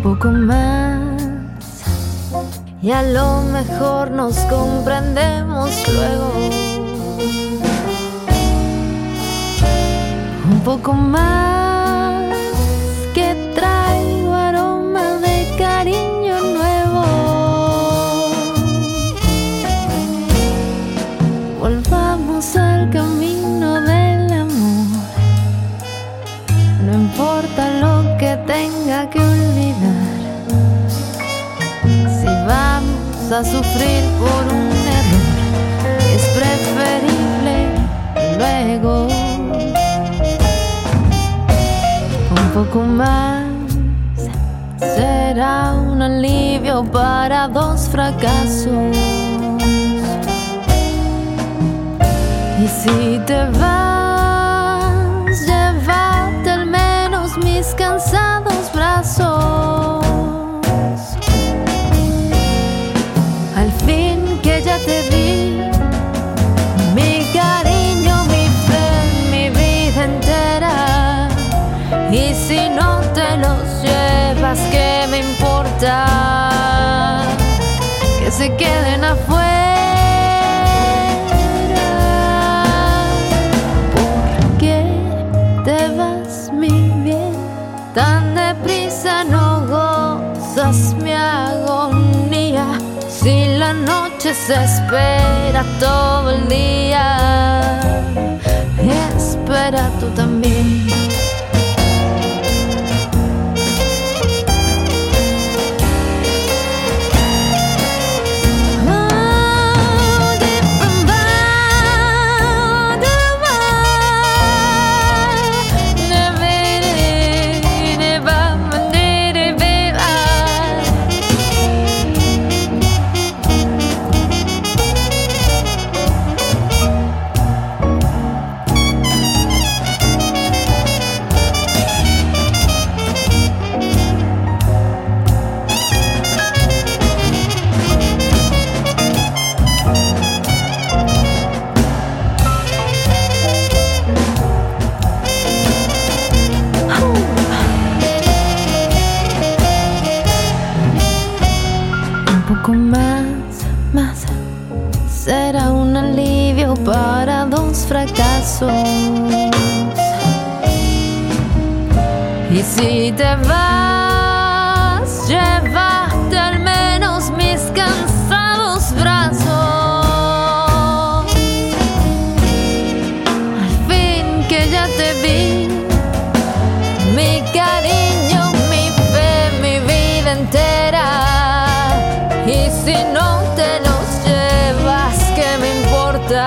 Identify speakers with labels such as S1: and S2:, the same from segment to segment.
S1: poco más y a lo mejor nos comprendemos luego. Un poco más, que traigo aroma de cariño nuevo. Volvamos al camino del amor, no importa lo que tenga que olvidar. Si vamos a sufrir por un error, es preferible luego. Un poco más será un alivio para dos fracasos. Y si te vas, llévate al menos mis cansados brazos. Al fin que ya te vi, mi cariño, mi fe, mi vida entera. Y si no te los llevas, ¿qué me importa? Que se queden afuera. ¿Por qué te vas, mi bien? Tan deprisa no gozas mi agonía. Si la noche se espera todo el día, espera tú también. Más será un alivio para dos fracasos. Y si te vas, llévate al menos mis cansados brazos. Al fin que ya te vi, mi cariño, mi fe, mi vida entera. Y si no te los llevas, ¿qué me importa?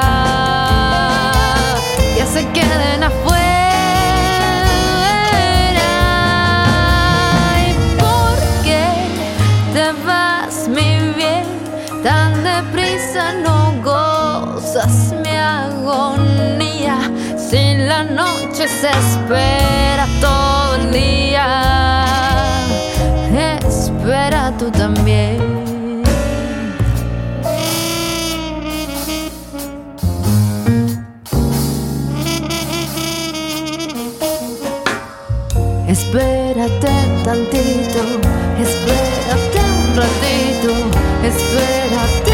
S1: Que se queden afuera. ¿Y por qué te vas, mi bien? Tan deprisa no gozas mi agonía. Si la noche se espera todo el día, espera tú también. Espérate tantito, espérate un ratito, espérate.